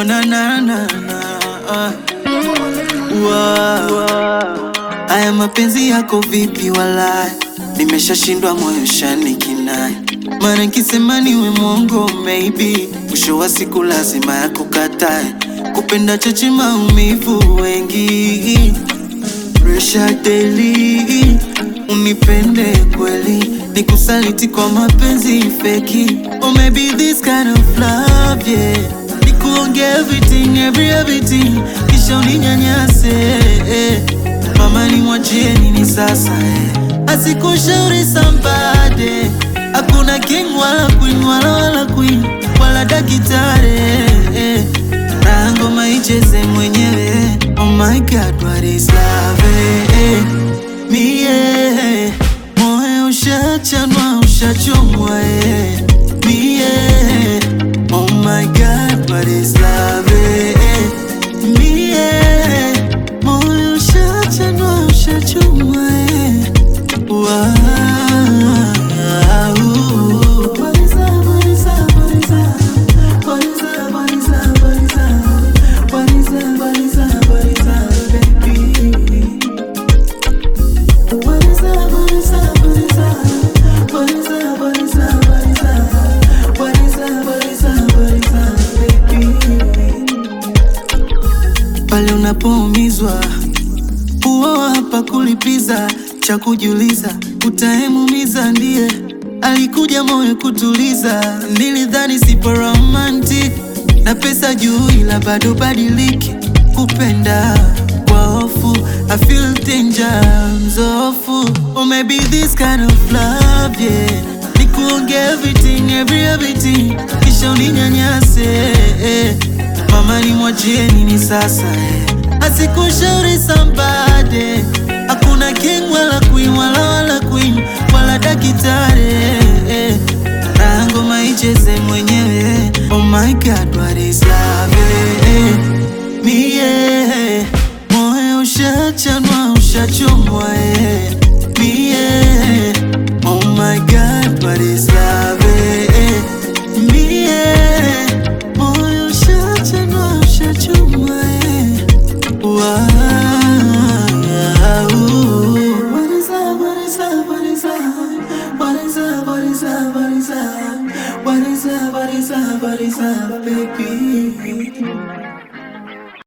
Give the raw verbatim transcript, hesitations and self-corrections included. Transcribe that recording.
Oh na na na na uh. Wow. Aya mapenzi yako vipi walai, nimeshashindwa moyo shani kinai. Mara nikisema niwe mwongo maybe, mwisho wa siku lazima ya kukatae. Kupenda choche maumivu wengi, pressure daily. Unipende kweli, nikusaliti kwa mapenzi feki. Or maybe this kind of love, yeah. Nikuonge everything, every everything, kisha uninyanyase eh. Mama ni mwachie nini sasa eh. Asikushauri somebody, hakuna king wala queen wala wala queen wala dakitare eh. Na ngoma icheze mwenyewe. Oh my God, what is love eh. Mie moyo ushachanwa ushachomwa eh. Mie oh my God, what is love eh. Mie moyo ushachanwa ushachomwa eh. Wow. What is love, what is love, what is love? What is love, what is love, what is love? What is love, what is love, what is love, baby? What is love, what is love, what is love? What is love, what is love, what is love? What is love, what is love, what is love, baby? Pale unapoumizwa huo hapa kulipiza, cha kujiuliza utaemumiza ndiye alikuja moyo kutuliza. Nilidhani sipo romantic na pesa juu ila bado badiliki. Kupenda kwa hofu, I feel danger mzofu. Or maybe this kind of love, yeah. Nikuonge everything, every everything, kisha uninyanyase eh. Mama ni mwachie nini sasa eh. Asikushauri somebody, hakuna king wala queen wala wala queen wala dakitare eh. Na ngoma icheze mwenyewe. Oh my God, what is love eh. Mie moyo ushachanwa ushachomwa eh. Mie oh my God, what is